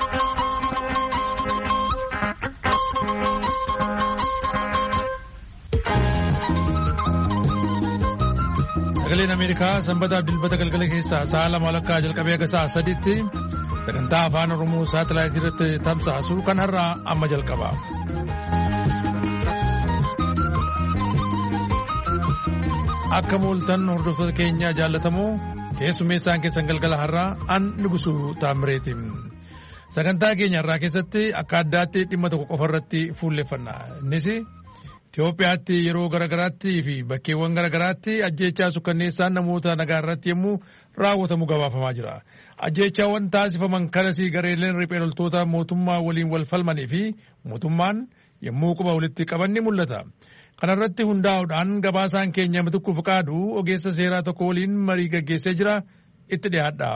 Sagaleen Ameerikaa sanbataaf dilbata galgala keessaa sa'a lama walakkaa jalqabee aga sa'a sadiitti sagantaa afaan Oromoo saatalaayitii irratti tamsaasu kan har'aa amma jalqaba. Akka mooltan hordoftoota keenya jaallatamoo keessummeessaan keessan galgala har'aa an Nugusuu Taamireeti. Sagantaa keenya har'aa keessatti akka addaatti dhimma tokko qofa irratti fuulleffanna. Innis Itoophiyaatti yeroo garagaraatti fi bakkeewwan garagaraatti ajjeechaa sukkanneessaan namoota nagaa irratti yommuu raawwatamu gabaafamaa jira. Ajjeechaawwan taasifaman kanasii gareeleen riphee loltoota mootummaa waliin wal falmanii fi mootummaan yommuu quba walitti qaban ni mul'ata. Kana irratti hundaa'uudhaan gabaasaan keenya Mitikkuu Fiqaaduu ogeessa seeraa tokko waliin marii gaggeessee jira. Itti dhiyaadha.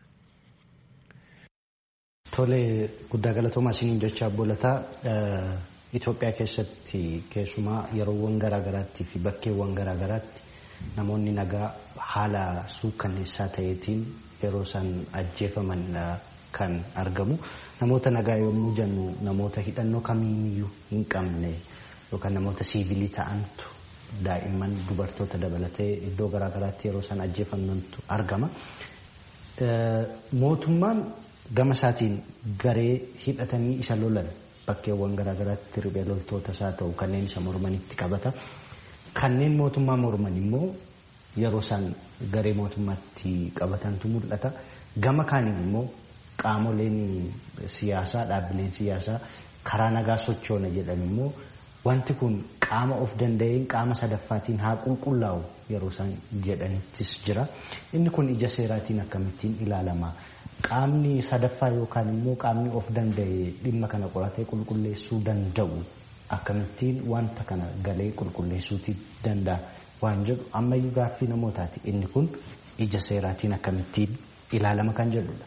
Tole guddaa galatoomaa isiniin jechaa boolataa. Itoophiyaa keessatti keessumaa yeroowwan garaagaraatti fi bakkeewwan garaagaraatti namoonni nagaa haala suukkanneessaa ta'eetiin yeroo isaan ajjeefaman kan argamu. Namoota nagaa yommuu jennu namoota hidhannoo kamiiyyuu hin qabne yookaan namoota siivilii ta'antu daa'imman dubartoota dabalatee iddoo garaagaraatti yeroo isaan ajjeefamantu argama. Mootummaan gama isaatiin garee hidhatanii isa lolan bakkeewwan garaagaraatti riphee loltoota isaa ta'u kanneen isa mormanitti qabata. Kanneen mootummaa morman immoo yeroo isaan garee mootummaatti qabatantu mul'ata. Gama kaaniin immoo qaamoleen siyaasaa dhaabbileen siyaasaa karaa nagaa sochoona jedhan immoo wanti kun qaama of danda'een qaama sadaffaatiin haa qulqullaa'u yeroo isaan jedhanittis jira. Inni kun ija seeraatiin akkamittiin ilaalama? Qaamni sadaffaa yookaan immoo qaamni of danda'e dhimma kana qoratee qulqulleessuu danda'u akkamittiin wanta kana galee qulqulleessuutii danda'a waan jedhu ammayyuu gaaffii namootaati. Inni kun ija seeraatiin akkamittiin ilaalama kan jedhudha.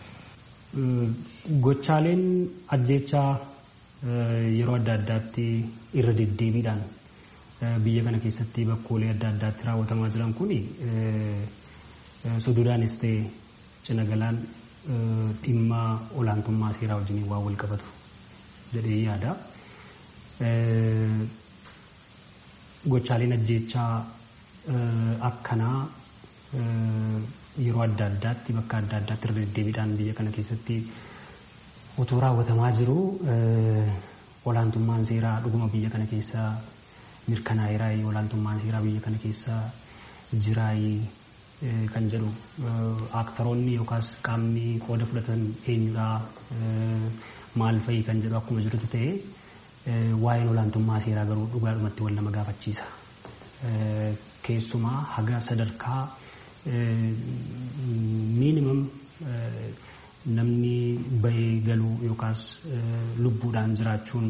Gochaaleen ajjeechaa yeroo adda addaatti irra deddeebiidhaan biyya kana keessatti bakkoolee adda addaatti raawwatamaa jiran kun sududaanis ta'e cina galaan dhimma olaantummaa seeraa wajjin waan wal qabatu jedhee yaada. Gochaaleen ajjeechaa akkanaa yeroo adda addaatti bakka adda addaatti irra deddeebiidhaan biyya kana keessatti utuu raawwatamaa jiru olaantummaan seeraa dhuguma biyya kana keessa mirkanaa'eeraa olaantummaan seeraa biyya kana keessa jiraayii kan jedhu aktoroonni yookaas qaamni qooda fudhatan eenyudhaa maal fa'i kan jedhu akkuma jirutu ta'e waa'een olaantummaa seeraa garuu dhugaadhumatti wal nama gaafachiisa. Keessumaa haga sadarkaa miinimum namni bahee galuu yookaas lubbuudhaan jiraachuun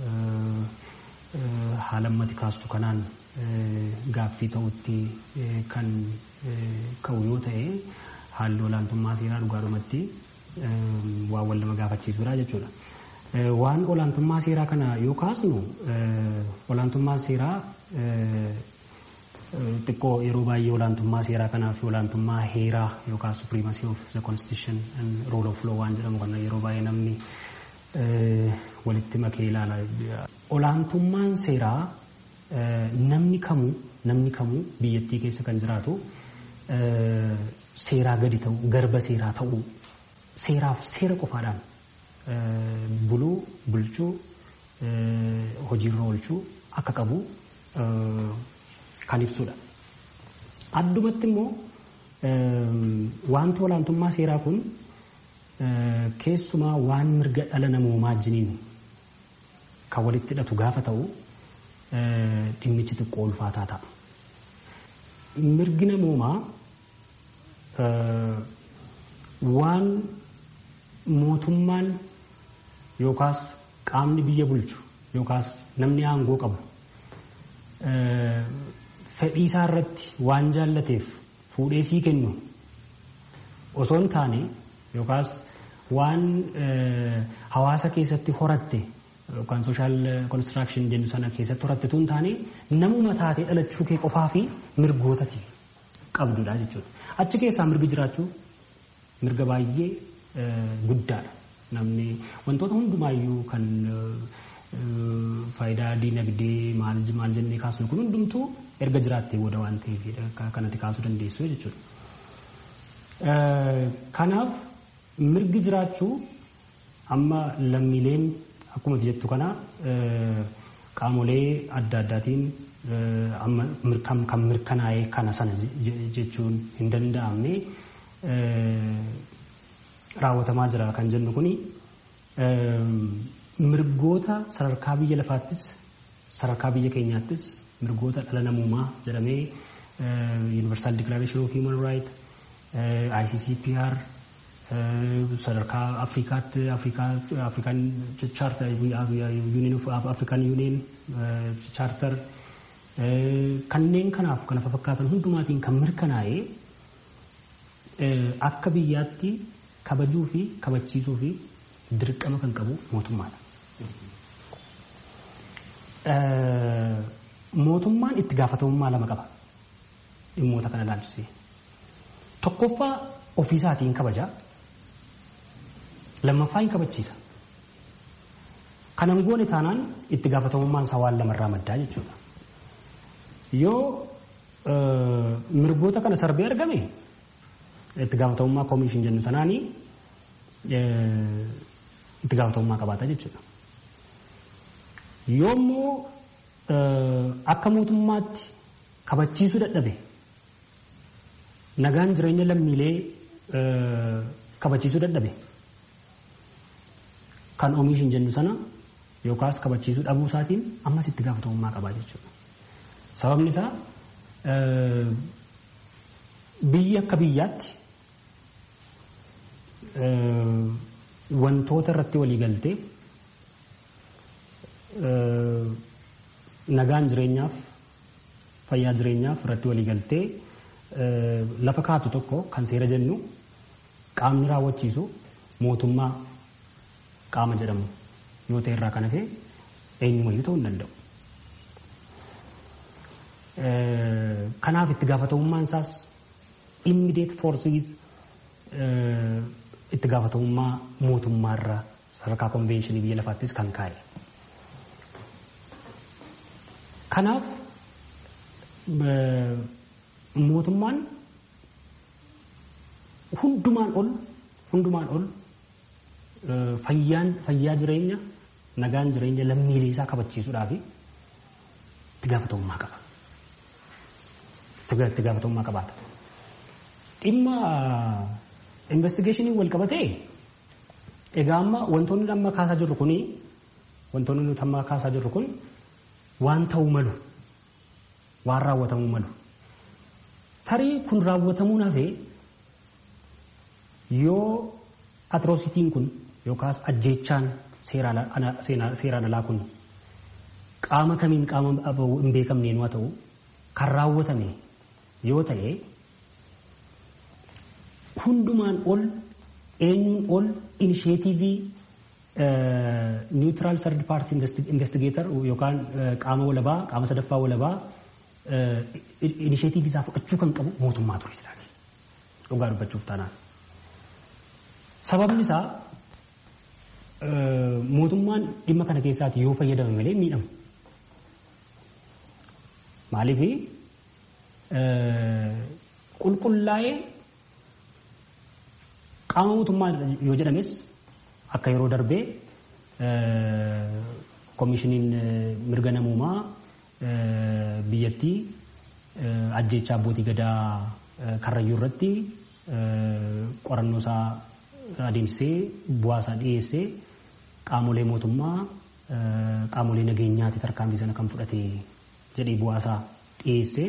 haala ammati kaastu kanaan gaaffii ta'utti kan ka'u yoo ta'e haalli olaantummaa seeraa dhugaadhumatti waan wal nama gaafachiisudha jechuudha. Waan olaantummaa seeraa kana yoo kaasnu olaantummaa seeraa xiqqoo yeroo baay'ee olaantummaa seeraa kanaa fi olaantummaa heeraa yookaan supremacy of the constitution and rule of law waan jedhamu kana yeroo baay'ee namni walitti makee ilaala. Olaantummaan seeraa namni kamuu biyyattii keessa kan jiraatu seeraa gadi ta'u garba seeraa ta'u seeraaf seera qofaadhaan buluu bulchuu hojiirra oolchuu akka qabu kan ibsudha. Addumatti immoo wanti olaantummaa seeraa kun keessumaa waan mirga dhala namoomaa wajjiniin kan walitti hidhatu gaafa ta'u dhimmichi xiqqoo ulfaataa ta'a. Mirgi namoomaa waan mootummaan yookaas qaamni biyya bulchu yookaas namni aangoo qabu fedhii isaa irratti waan jaallateef fuudhee sii kennu osoo hin taane yookaas waan hawaasa keessatti horatte yookaan social construction jennu sana keessatti horatte tun taane namuma taatee dhalachuu kee qofaa fi mirgootati qabdudha jechuudha. Achi keessaa mirgi jiraachuu mirga baay'ee guddaadha. Namni wantoota hundumaayyuu kan faayidaa diinagdee maal jennee kaasnu kun hundumtuu erga jiraattee booda waan ta'eef kanatti kaasuu dandeessu jechuudha. Kanaaf mirgi jiraachuu amma lammiileen akkuma jettu kana qaamolee adda addaatiin kan mirkanaa'ee kana sana jechuun hin danda'amne raawwatamaa jira kan jennu kuni mirgoota sadarkaa biyya lafaattis sadarkaa biyya keenyaattis mirgoota dhala namummaa jedhamee Universal Declaration of Human Rights ICCPR sadarkaa Afrikaatti African Charter Union of African Union Charter kanneen kanaaf kana fakkaatan hundumaatiin kan mirkanaa'ee akka biyyaatti kabajuu fi kabachiisuu fi dirqama kan qabu mootummaadha. Mootummaan itti gaafatamummaa lama qaba dhimmoota kana ilaalchisee. Tokkoffaa ofiisaatiin kabaja. Lammaffaa hin kabachiisa. Kanan goone taanaan itti gaafatamummaan isaa waan lamarraa maddaa jechuudha. Yoo mirgoota kana sarbee argame itti gaafatamummaa koomishin jennu sanaanii itti gaafatamummaa qabaata jechuudha. Yoommoo akka mootummaatti kabachiisuu dadhabe nagaan jireenya lammiilee kabachiisuu dadhabe kan oomishin jennu sana yookaas kabachiisuu dhabuu isaatiin ammas itti gaafatamummaa qabaa jechuudha. Sababni isaa biyya akka biyyaatti wantoota irratti walii galtee nagaan jireenyaaf fayyaa jireenyaaf irratti walii galtee lafa kaatu tokko kan seera jennu qaamni raawwachiisu mootummaa qaama jedhamu yoo ta'e irraa kan hafe eenyumayyuu ta'uu hin danda'u. Kanaaf itti gaafatamummaan isaas immediate forces itti gaafatamummaa mootummaarra sadarkaa konvenshinii biyya lafaattis kan kaa'e. Kanaaf mootummaan hundumaan ol fayyaa jireenya nagaan jireenya lammiilee isaa kabachiisuudhaaf itti gaafatamummaa qaba. Itti gaafatamummaa qabaata. Dhimma investigationii wal qabatee egaa amma wantoonni amma kaasaa jirru kun waan ta'uu malu waan raawwatamuu malu. Tarii kun raawwatamuu hafee yoo atrocitiin kun yookaas ajjeechaan seeraan alaa kun qaama kamiin qaama hin beekamneen waa ta'u kan raawwatame yoo ta'e hundumaan ol eenyuun ol initiatiivii neutral third party investigator yookaan qaama walabaa qaama sadaffaa walabaa initiatiivii isaa fudhachuu kan qabu mootummaa ture jedhanii dhugaa dubbachuuf taanaan. Sababni isaa mootummaan dhimma kana keessaati yoo fayyadame malee miidhamu. Maaliif qulqullaa'ee qaama mootummaa yoo jedhames akka yeroo darbee koomishiniin mirga namummaa biyyattii ajjeechaa abbootii gadaa Karrayyuu irratti qorannoo isaa adeemsisee bu'aa isaa dhiyeessee qaamolee mootummaa qaamolee nageenyaatti tarkaanfii sana kan fudhate jedhee bu'aa isaa dhiyeessee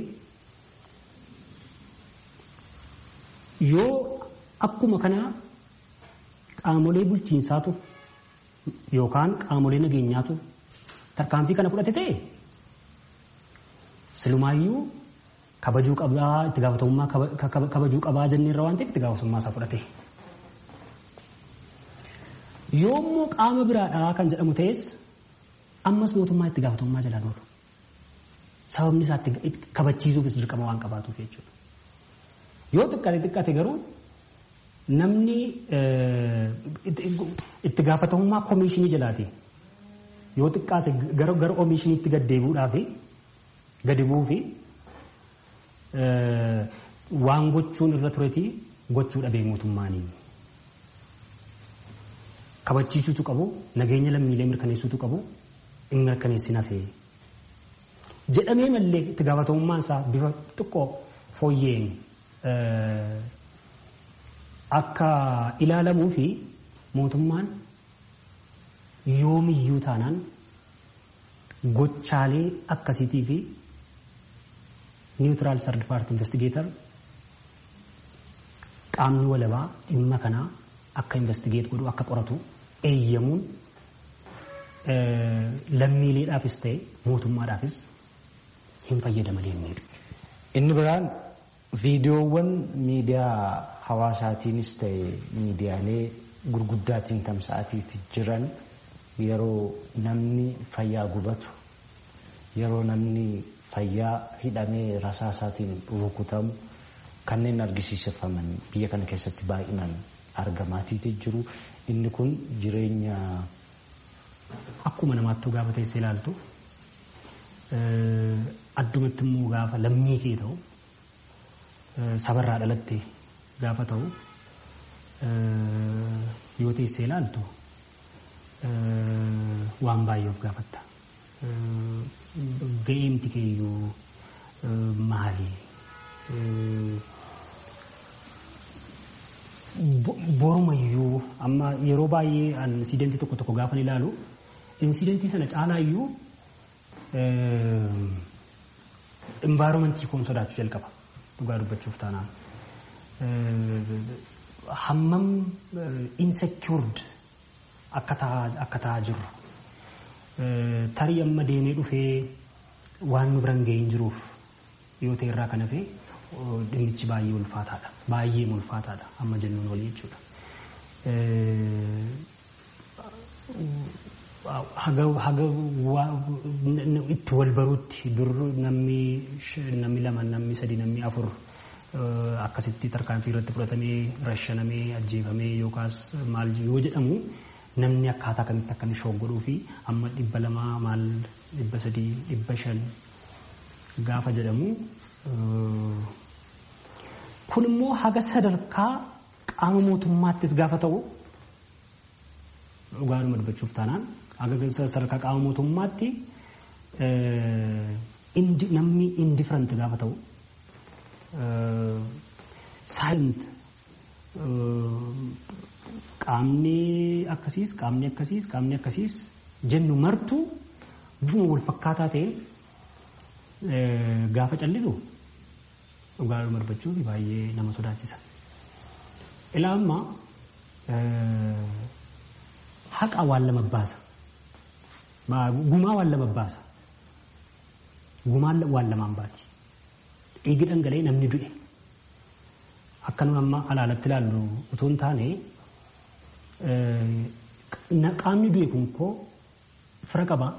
yoo akkuma kana qaamolee bulchiinsaatu yookaan qaamolee nageenyaatu tarkaanfii kana fudhate ta'e silumaayyuu kabajuu qabaa itti gaafatamummaa kabajuu qabaa jenneerra waan ta'eef itti gaafatamummaa isaa fudhate. Yoommoo qaama biraadhaa kan jedhamu ta'es ammas mootummaa itti gaafatamummaa jalaan oolu. Sababni isaa kabachiisuufis dirqama waan qabaatuuf jechuudha. Yoo xiqqaate garuu namni itti gaafatamummaa koomishinii jalaati. Yoo xiqqaate gara koomishiniitti gad deebi'uudhaaf gadi bu'uufi waan gochuun irra turetii gochuu dhabee mootummaanii. Kabachiisuutu qabu, nageenya lammiilee mirkaneessuutu qabu, inni mirkaneessin hafee. Jedhamee mallee itti gaafatamummaan isaa bifa xiqqoo fooyyeen akka ilaalamuu fi mootummaan yoomiyyuu taanaan gochaalee akkasiitii fi niwutiraal sardi paartii investigeetar qaamni walabaa dhimma kanaa akka investigeet godhu akka qoratu eeyyamuun lammiileedhaafis ta'e mootummaadhaafis hin fayyadaman jennee. Inni biraan viidiyoowwan miidiyaa hawaasaatiinis ta'e miidiyaalee gurguddaatiin tamsa'atiitti jiran yeroo namni fayyaa gubatu yeroo namni fayyaa hidhamee rasaasaatiin rukutamu kanneen argisiisafaman biyya kana keessatti baay'inaan argamaatiitti jiru. Inni kun jireenya akkuma namaattuu gaafa teessee ilaaltu addumatti immoo gaafa lammii kee ta'u sabarraa dhalatte gaafa ta'u yoo teessee ilaaltu waan baay'ee of gaafatta. Ga'eemti keeyyuu maali? Borumayyuu amma yeroo baay'ee insidentii tokko gaafa ilaalu insidentii sana caalaayyuu environmentii koon sodaachuu jalqaba dhugaa dubbachuuf taanaan. Hammam insecured akka ta'aa jirru tarii amma deemee dhufee waan nu biran ga'ee hin jiruuf yoo ta'e irraa kan hafe dhimmichi baay'ee ulfaataadha. Baay'ee ulfaataadha amma jennuun olii jechuudha. Haga itti wal baruutti dur namni lama namni sadi namni afur akkasitti tarkaanfii irratti fudhatamee rashanamee ajjeefamee yookaas maal yoo jedhamu namni akkaataa kamitti akka inni shooggodhuu fi amma 200 maal 300 500 gaafa jedhamu kun immoo haga sadarkaa qaama mootummaattis gaafa ta'u dhugaadhuma dubbachuuf taanaan haga sadarkaa qaama mootummaatti namni indifferent gaafa ta'u silent qaamni akkasiis jennu martu bifuma wal fakkaataa ta'een gaafa callisu dhugaadhuma dubbachuuf baay'ee nama sodaachisa. Ilaa amma haqa waan lama baasa. Gumaa waan lama baasa. Gumaan waan lamaan baati. Dhiigi dhangala'ee namni du'e. Akka nu amma alaalatti ilaallu utuu hin taane qaamni du'e kun koo fira qabaa,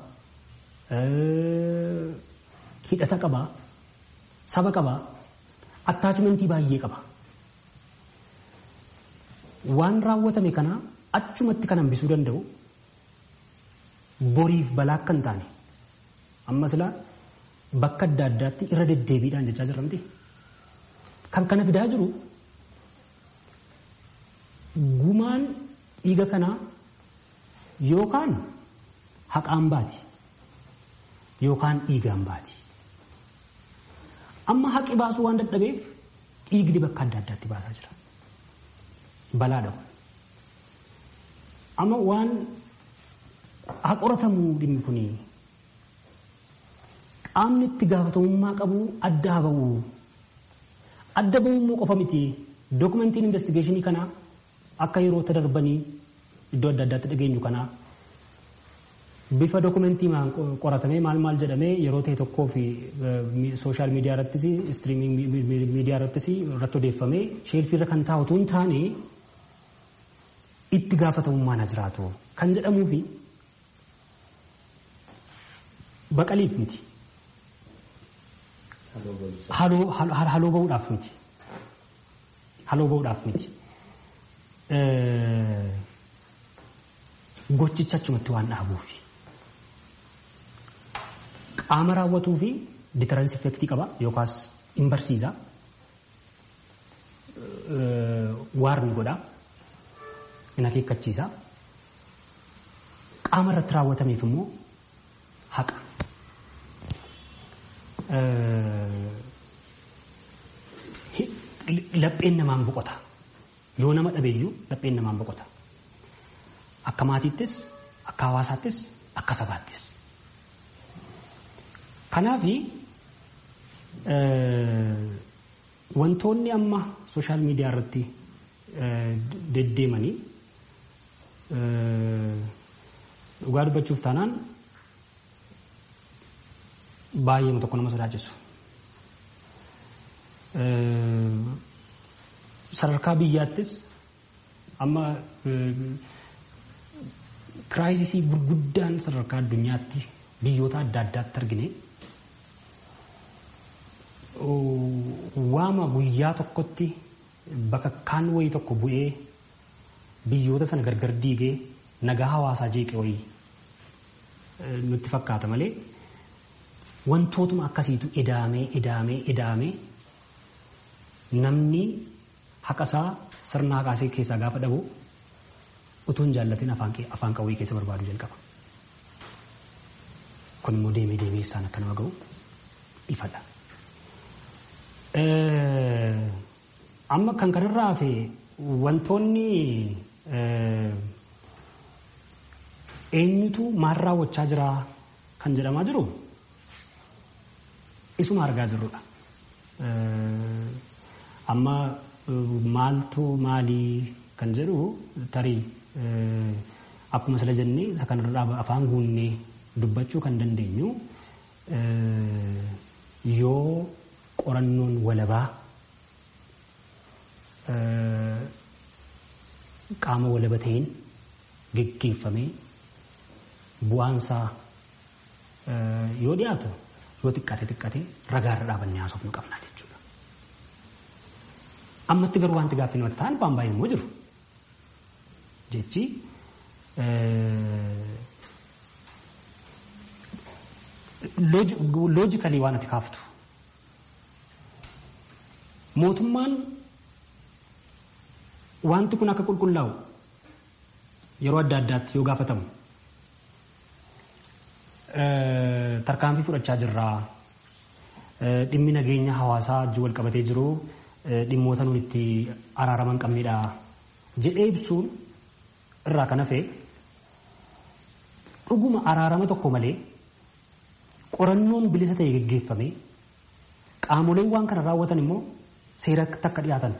hidhata qabaa, saba qabaa, attaachimentii baay'ee qaba. Waan raawwatame kana achumatti kan hambisuu danda'u boriif balaa akka hin taane amma silaa bakka adda addaatti irra deddeebiidhaan jechaa jirra miti. Kan kana fidaa jiru gumaan dhiiga kanaa yookaan haqaan baati yookaan dhiigaan baati. Amma haqi baasuu waan dadhabeef dhiigni bakka adda addaatti baasaa jira. Balaadha. Amma waan haqoratamuu dhimmi kuni qaamni itti gaafatamummaa qabu adda ba'uu. Adda ba'uu qofa miti. Dokumentiin investigeeshinii kana akka yeroo darbanii iddoo adda addaatti dhageenyu kana bifa dokumentii qoratamee maal jedhamee yeroo ta'e tokkoo fi sooshaal miidiyaa irrattis istiriiming miidiyaa irrattis irratti odeeffamee sheelfii irra kan taa'utu hin taane itti gaafatamummaan haa jiraatu kan jedhamuu fi baqaliif miti. Haloo ba'uudhaaf miti. gochicha achumatti waan dhaabuufi. Qaama raawwatuu fi deterrence effect qaba yookaas hin barsiisa. Waarni godha. Hin akeekkachiisa. Qaama irratti raawwatameef immoo haqa. Lapheen namaan boqota. Yoo nama dhabeeyyuu lapheen namaan boqota. Akka maatiittis, akka hawaasaattis, akka sabaattis. Kanaafi wantoonni amma sooshaal miidiyaa irratti deddeemanii dhugaa dubbachuuf taanaan baay'ee tokko nama sodaachisu. Sadarkaa biyyaattis amma kiraayisisii gurguddaan sadarkaa addunyaatti biyyoota adda addaatti argine waama guyyaa tokkotti bakka kaan wayii tokko bu'ee biyyoota sana gargar diigee nagaa hawaasaa jeeqe wayii nutti fakkaata malee wantootuma akkasiitu edaamee namni haqasaa sirna haqaasee keessaa gaafa dhabu utuu hin jaallatin afaan qawwee keessa barbaadu jalqaba. Kun immoo deemee isaan akka nama ga'u ifadha. Amma kan kanarraa hafe wantoonni eenyutu maal raawwachaa jira kan jedhamaa jiru isuma argaa jirrudha. Amma maaltu maalii kan jedhu tarii akkuma sila jennee isa kanarraa afaan guunnee dubbachuu kan dandeenyu yoo qorannoon walabaa qaama walaba ta'een geggeeffamee bu'aansaa yoo dhiyaatu yoo xiqqate ragaarra dhaabannee haasofnu qabna jechuudha. Ammatti garuu wanti gaaffii namatti ta'an baay'ee immoo jiru. Jechi loojikalii waan ati kaaftu. Mootummaan wanti kun akka qulqullaa'u yeroo adda addaatti yoo gaafatamu tarkaanfii fudhachaa jirraa dhimmi nageenya hawaasaa wajjin wal qabatee jiru dhimmoota nuti itti araaraman qabnedha jedhee ibsuun irraa kan hafe dhuguma araarama tokko malee qorannoon bilisa ta'e geggeeffame qaamoleen waan kana raawwatan immoo seera takka dhiyaatan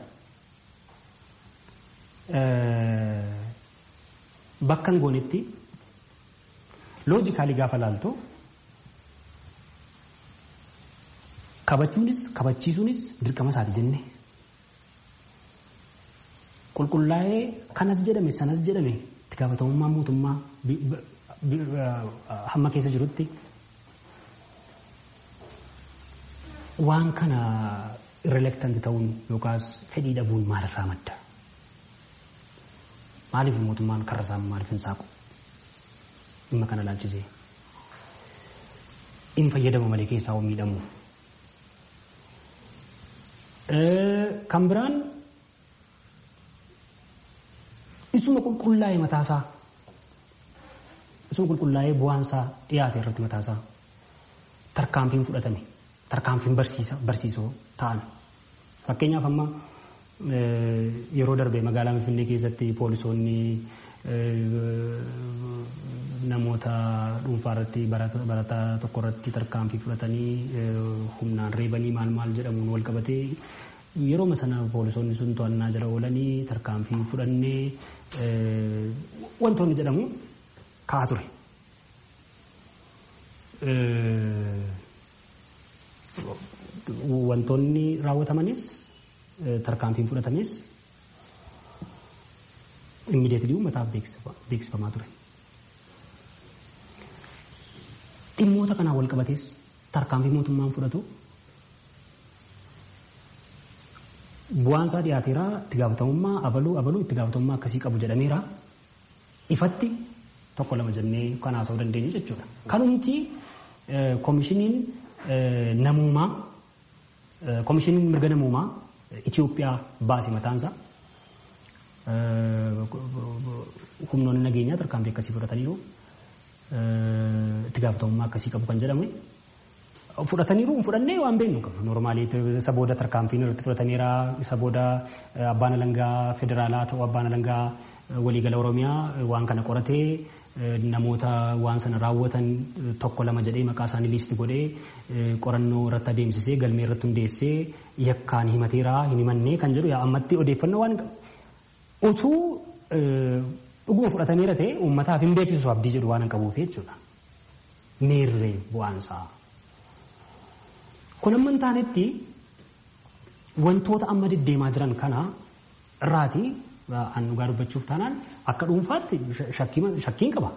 bakka hin goonetti loojikaalii gaafa laaltu kabachuunis kabachiisuunis dirqama isaati jenne qulqullaa'ee kanas jedhame sanas jedhame itti gaafatamummaa mootummaa hamma keessa jirutti waan kana irrelektanti ta'uun yookaas fedhii dhabuun maalirraa madda? Maaliif mootummaan karra isaa maaliif hin saaqu? Dhimma kana laalchisee hin fayyadamu malee keessaa hoo miidhamu. Kan biraan isuma qulqullaa'ee mataasaa isuma qulqullaa'ee bu'aansaa dhiyaate irratti mataasaa tarkaanfiin fudhatame tarkaanfiin barsiisoo ta'an. Fakkeenyaaf amma yeroo darbe magaalaa Finfinnee keessatti poolisoonni namoota dhuunfaa irratti barataa tokko irratti tarkaanfii fudhatanii humnaan reebanii maal jedhamuun wal qabatee yeroo sana poolisoonni sun to'annaa jala oolanii tarkaanfii fudhannee wantoonni jedhamu ka'aa ture. Wantoonni raawwatamanis tarkaanfiin fudhatames immediately uummataaf beeksifamaa ture. Dhimmoota kanaan wal qabatees tarkaanfii mootummaan fudhatu bu'aansaa dhiyaateera itti gaafatamummaa abaluu itti gaafatamummaa akkasii qabu jedhameera ifatti tokko lama jennee kan haasa'uu dandeenyu jechuudha. Kanumti koomishiniin namummaa koomishiniin mirga namummaa Itoophiyaa baase mataansaa humnoonni nageenyaa tarkaanfii akkasii fudhataniiru itti gaafatamummaa akkasii qabu kan jedhamu fudhataniiru fudhannee waan beeknu qabna. Normaalii isa booda tarkaanfiin irratti fudhatameera isa booda abbaan alangaa federaalaa ta'uu abbaan alangaa waliigala Oromiyaa waan kana qoratee namoota waan sana raawwatan tokko lama jedhee maqaa isaanii liisti godhee qorannoo irratti adeemsisee galmee irratti hundeessee yakkaan himateera hin himannee kan jedhu ammatti odeeffannoo waan qabu. Utuu dhuguma fudhatameera ta'e uummataaf hin beeksisu abdii jedhu waan qabuuf jechuudha. Meerree bu'aansaa. Kun amma hin taanetti wantoota amma deddeemaa jiran kana irraati an dhugaa dubbachuuf taanaan akka dhuunfaatti shakkiin qaba.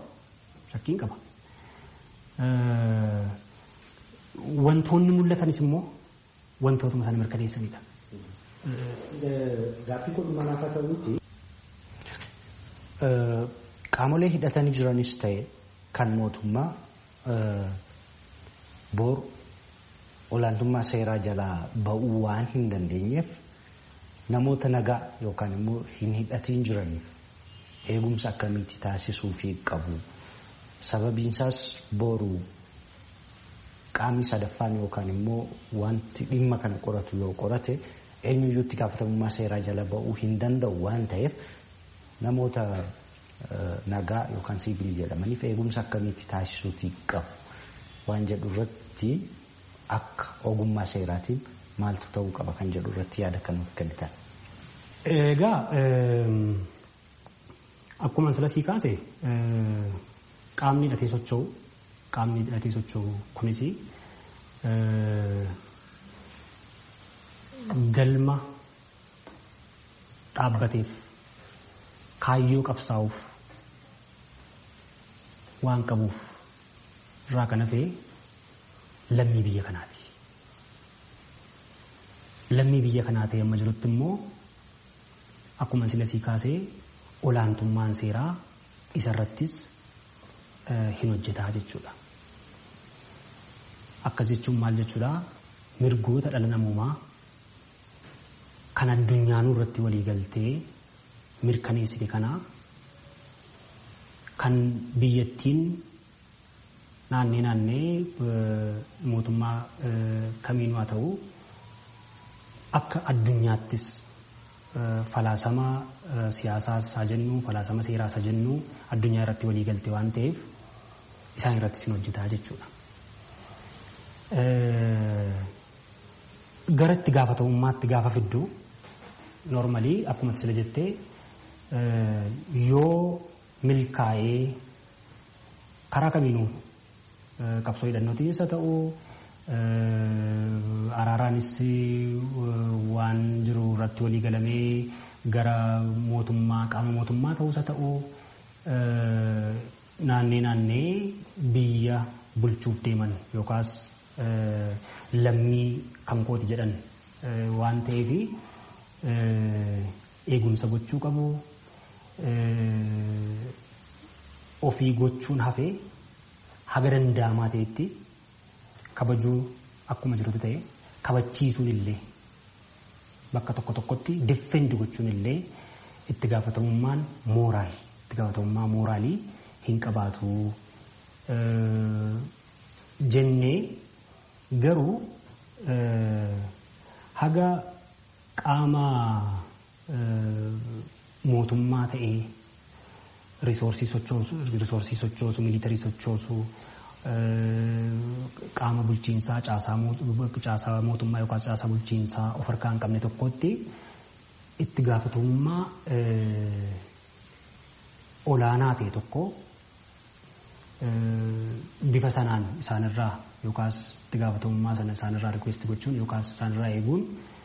Wantoonni mul'atanis immoo wantootuma sana mirkaneessanidha. Gaaffii kun manaaf haa ta'uuti. Qaamolee hidhatanii jiranis ta'e kan mootummaa boor olaantummaa seeraa jalaa ba'uu waan hin dandeenyeef namoota nagaa yookaan immoo hin hidhatiin jiraniif eegumsa akkamitti taasisuufii qabu. Sababiin isaas boru qaamni sadaffaan yookaan immoo wanti dhimma kana qoratu yoo qorate eenyuyyuu itti gaafatamummaa seeraa jala ba'uu hin danda'u waan ta'eef namoota nagaa yookaan siivilii jedhamaniif eegumsa akkamitti taasisuutii qabu waan jedhu irratti akka ogummaa seeraatiin maaltu ta'uu qaba kan jedhu irratti yaada kan nuuf kennitan. Egaa akkuma asirratti kaase qaamni hidhatee socho'u kunis galma dhaabbateef kaayyoo qabsaa'uuf waan qabuuf irraa kan hafe lammii biyya kanaati. Lammii biyya kanaa ta'e amma jirutti immoo akkuma asirratti kaasee olaantummaan seeraa isarrattis hin hojjetaa jechuudha. Akkas jechuun maal jechuudha? Mirgoota dhala namummaa kan addunyaanuu irratti walii galtee mirkaneessite kanaa kan biyyattiin naannee mootummaa kamiinuu haa ta'u akka addunyaattis falaasama siyaasaas haa jennu falaasama seeraas haa jennu addunyaa irratti walii galte waan ta'eef isaan irratti sin hojjetaa jechuudha. Gara itti gaafatamummaatti gaafa fiddu noormalii akkuma sila jettee yoo milkaa'ee karaa kamiinuu qabsoo hidhannootiinis haa ta'u araaraanis waan jiru irratti walii galamee gara qaama mootummaa ta'us haa ta'u naannee biyya bulchuuf deeman yookaas lammii kan kooti jedhan waan ta'eef eegumsa gochuu qabu. Ofii gochuun hafee haga danda'amaa ta'etti kabajuu akkuma jirutu ta'e kabachiisuun illee bakka tokkotti defendi gochuun illee itti gaafatamummaa mooraalii hin qabaatu jennee garuu haga qaama mootummaa ta'ee risoorsii sochoosu miilitarii sochoosu qaama bulchiinsaa caasaa mootummaa yookaan caasaa bulchiinsaa of harkaa hin qabne tokkotti itti gaafatamummaa olaanaa ta'e tokko bifa sanaan isaanirraa yookaan itti gaafatamummaa sana isaanirraa rikweesti gochuun yookaan isaanirraa eeguun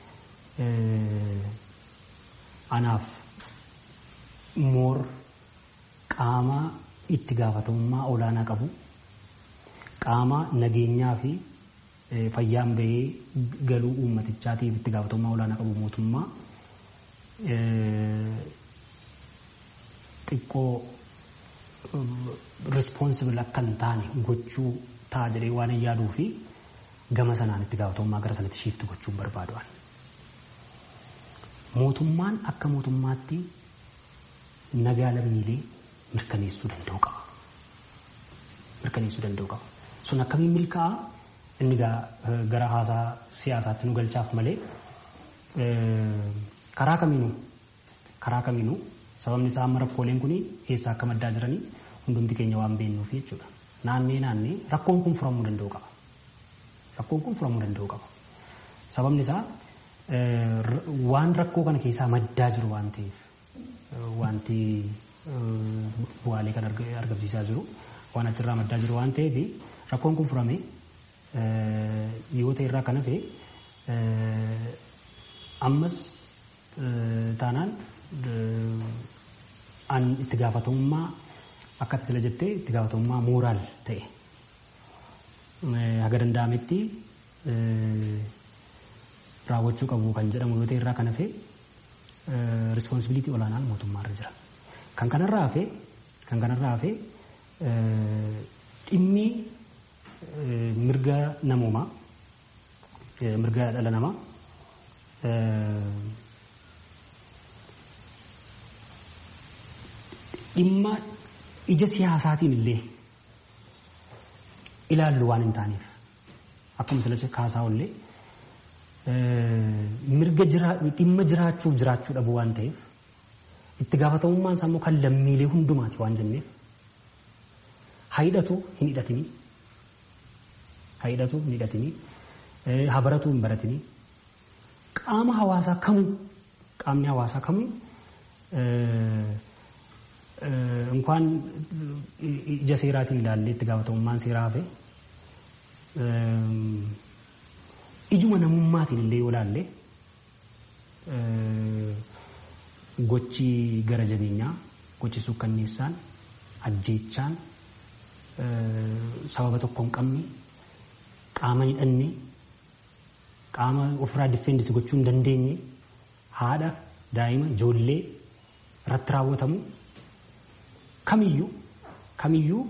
anaaf moor qaama itti gaafatamummaa olaanaa qabu qaama nageenyaa fi fayyaan bahee galuu uummatichaatiif itti gaafatamummaa olaanaa qabu mootummaa xiqqoo responsible akka hin taane gochuu ta'a jedhee waan hin yaaduu fi gama sanaan itti gaafatamummaa gara sanatti shiifti gochuun barbaadu. Mootummaan akka mootummaatti nagaa lammiilee mirkaneessuu danda'u qaba. Sun akkamiin milkaa'a inni gara haasaa siyaasaatti nu galchaaf malee karaa kamiinuu sababni isaa amma rakkooleen kun eessaa akka maddaa jiranii hundumti keenya waan beeknuuf jechuudha. Naannee rakkoon kun furamuu danda'u qaba. Sababni isaa waan rakkoo kana keessaa maddaa jiru waan ta'eef wanti bu'aalee kan argamsiisaa jiru waan achirraa maddaa jiru waan ta'eef rakkoon kun furame yoo ta'e irraa kan hafe ammas taanaan itti gaafatamummaa akkatti sila jettee itti gaafatamummaa mooraal ta'e haga danda'ametti raawwachuu qabu kan jedhamu yoo ta'e irraa kan hafe responsibilitii olaanaan mootummaarra jira. Kan kanarraa hafe dhimmi mirga namoomaa mirga dhala namaa dhimma ija siyaasaatiin illee ilaallu waan hin taaneef akkuma sila kaasaa ollee dhimma jiraachuu dhabu waan ta'eef itti gaafatamummaan isaa immoo kan lammiilee hundumaati waan jenneef haidhatu hin hidhatinii habaratu hin baratinii qaamni hawaasaa kamuu inkwaan ija seeraatiin ilaallee itti gaafatamummaan seeraa hafe ijuma namummaatiin illee yoo ilaalle gochi gara jabeenyaa gochi sukkanneessaan ajjeechaan sababa tokko hin qabne qaama hidhanne qaama ofirraa difeendisi gochuu hin dandeenye haadha daa'ima ijoollee irratti raawwatamu kamiyyuu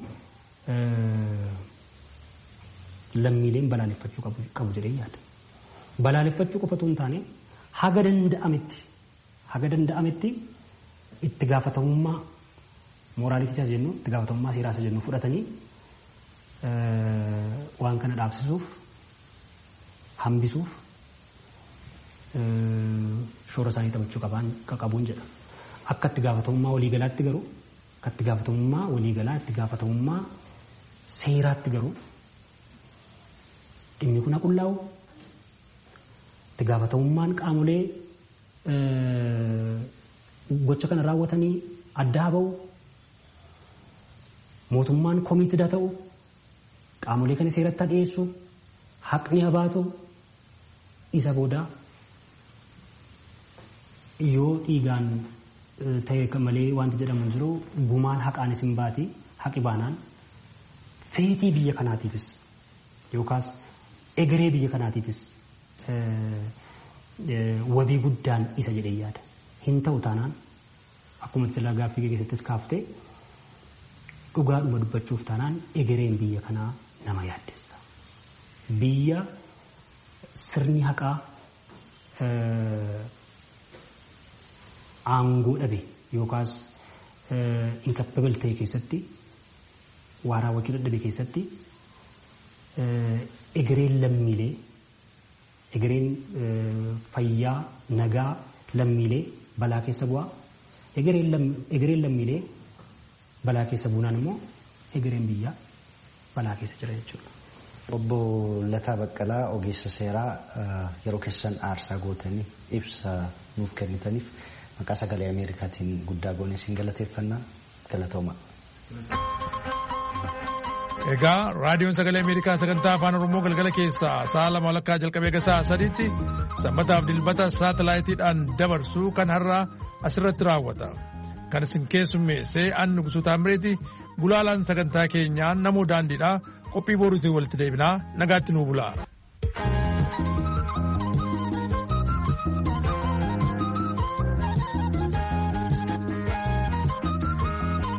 lammiileen balaaleffachuu qabu jedhee yaada. Balaaleffachuu qofatu hin taane haga danda'ametti itti gaafatamummaa mooraalitii isa jennu itti gaafatamummaa seeraa isa jennu fudhatanii waan kana dhaabsisuuf hambisuuf shoora isaanii taphachuu qabuun jedha. Akka itti gaafatamummaa waliigalaatti garuu itti gaafatamummaa seeraatti garuu dhimmi kun haqullaa'u itti gaafatamummaan qaamolee gocha kana raawwatanii adda ba'u mootummaan komiitida ta'u qaamolee kana seeratti dhiyeessu haqni habaatu isa booda yoo dhiigaan ta'e malee wanti jedhamu jiru gumaan haqaan isin baati haqi baanaan feetii biyya kanaatiifis yookaas egeree biyya kanaatiifis wabii guddaan isa jedhee yaada. Hin ta'u taanaan akkuma silaa gaaffii keessattis kaaftee dhugaadhuma dubbachuuf taanaan egereen biyya kanaa nama yaaddessa. Biyya sirni haqaa aangoo dhabe yookaas incapable ta'e keessatti waa raawwachuu dadhabe keessatti egereen fayyaa nagaa lammiilee balaa keessa bu'aa. Egereen lammiilee balaa keessa buunaan immoo egereen biyyaa balaa keessa jira jechuudha. Obbo Lataa Baqqalaa ogeessa seeraa yeroo keessan aarsaa gootanii ibsa nuuf kennitaniif maqaa sagalee Ameerikaatiin guddaa goonee isin galateeffannaa galatooma. Egaa raadiyoon sagalee Ameerikaa sagantaa afaan Oromoo galgala keessaa sa'a 2:00 jalqabee hanga sa'a 3:00tti sanbataaf dilbata saatalaayitiidhaan dabarsuu kan har'aa asirratti raawwata. Kan isin keessummeessee Nugusuu Taamreeti gulaalaan sagantaa keenyaa namoo daandiidhaa qophii boruutiin walitti deebinaa nagaatti nuu bulaa.